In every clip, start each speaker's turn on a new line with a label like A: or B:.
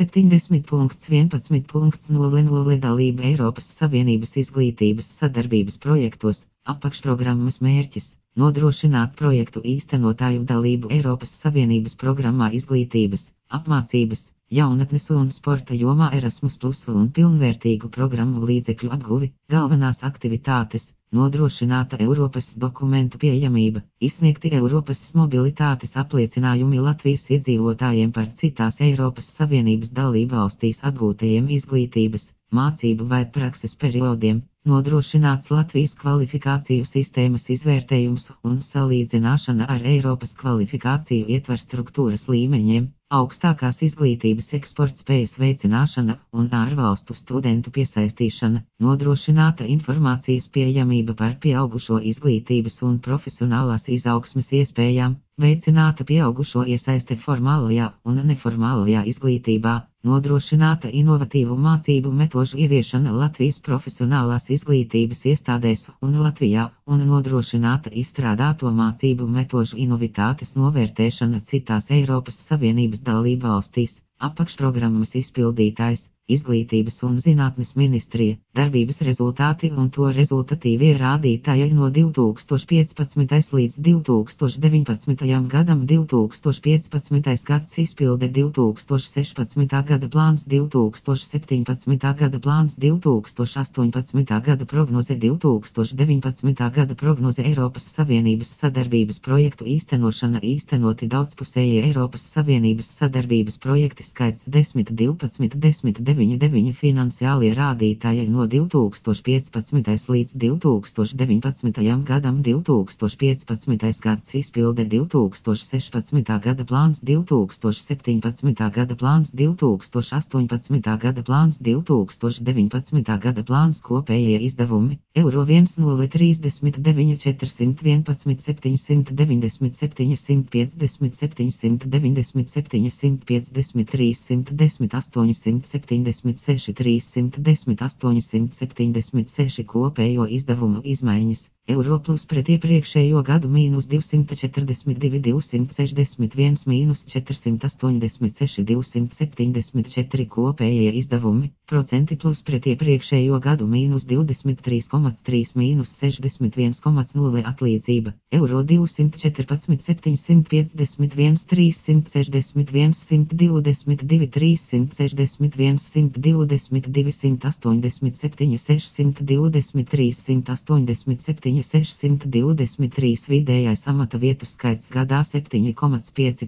A: 70.11.00 dalība Eiropas Savienības izglītības sadarbības projektos, apakšprogrammas mērķis – nodrošināt projektu īstenotāju dalību Eiropas Savienības programmā izglītības, apmācības, jaunatnes un sporta jomā Erasmus Plus un pilnvērtīgu programmu līdzekļu apguvi, galvenās aktivitātes – nodrošināta Eiropas dokumentu pieejamība, izsniegti Eiropas mobilitātes apliecinājumi Latvijas iedzīvotājiem par citās Eiropas Savienības dalībvalstīs atgūtajiem izglītības, mācību vai prakses periodiem, nodrošināts Latvijas kvalifikāciju sistēmas izvērtējums un salīdzināšana ar Eiropas kvalifikāciju ietver struktūras līmeņiem, augstākās izglītības eksportspējas veicināšana un ārvalstu studentu piesaistīšana, nodrošināta informācijas pieejamība par pieaugušo izglītības un profesionālās izaugsmes iespējām, veicināta pieaugušo iesaiste formālajā un neformālajā izglītībā, nodrošināta inovatīvu mācību metožu ieviešana Latvijas profesionālās izglītības iestādēs un Latvijā un nodrošināta izstrādāto mācību metožu inovitātes novērtēšana citās Eiropas Savienības dalībvalstīs. Apakšprogrammas izpildītājs, Izglītības un zinātnes ministrija, darbības rezultāti un to rezultatīvie rādītāji no 2015. līdz 2019. gadam 2015. gads izpilde 2016. gada plāns 2017. gada plāns 2018. gada prognoze 2019. gada prognoze Eiropas Savienības sadarbības projektu īstenošana īstenoti daudzpusēji Eiropas Savienības sadarbības projekti skaits 10, 12, 10, 9 finansiālie rādītāji no 2015. līdz 2019. gadam 2015. gads izpilde 2016. gada plāns 2017. gada plāns 2018. gada plāns 2019. gada plāns kopējie izdevumi eiro 1039 411 790 750 790 750 310 876 310 876 kopējo izdevumu izmaiņas, eiro plus pret iepriekšējo gadu mīnus 242 261 mīnus 486 274 kopējie izdevumi, procenti plus pret iepriekšējo gadu mīnus 23,3 mīnus 61,0 atlīdzība, eiro 214 751 361 122 361 122 187 623 187 623 vidējais amata vietu skaits gadā 7,5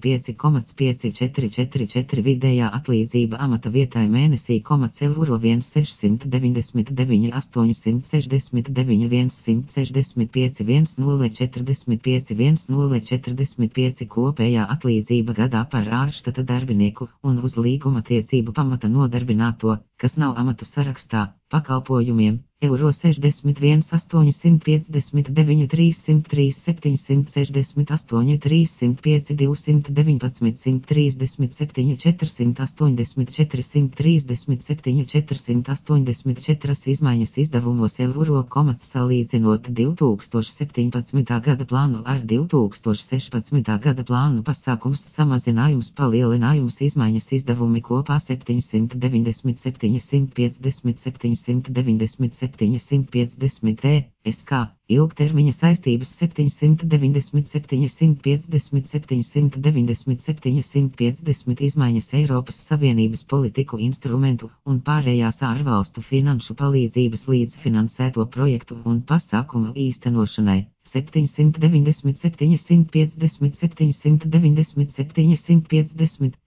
A: 5,444 vidējā atlīdzība amata vietai mēnesī eiro 1,699 869 165 1,045 1,045 kopējā atlīdzība gadā par ārštata darbinieku un uz līguma tiecību pamata nodarbināto, kas nav amatu sarakstā, pakalpojumiem, eiro 61 859 303 768 305 219 137 484 137 484 izmaiņas izdevumos eiro, salīdzinot 2017. gada plānu ar 2016. gada plānu pasākums samazinājums palielinājums izmaiņas izdevumi kopā 797 150 797 750 SK, ilgtermiņa saistības 797 150 797 150 izmaiņas Eiropas Savienības politiku instrumentu un pārējās ārvalstu finanšu palīdzības līdzfinansēto projektu un pasākumu īstenošanai. 797 150 797 150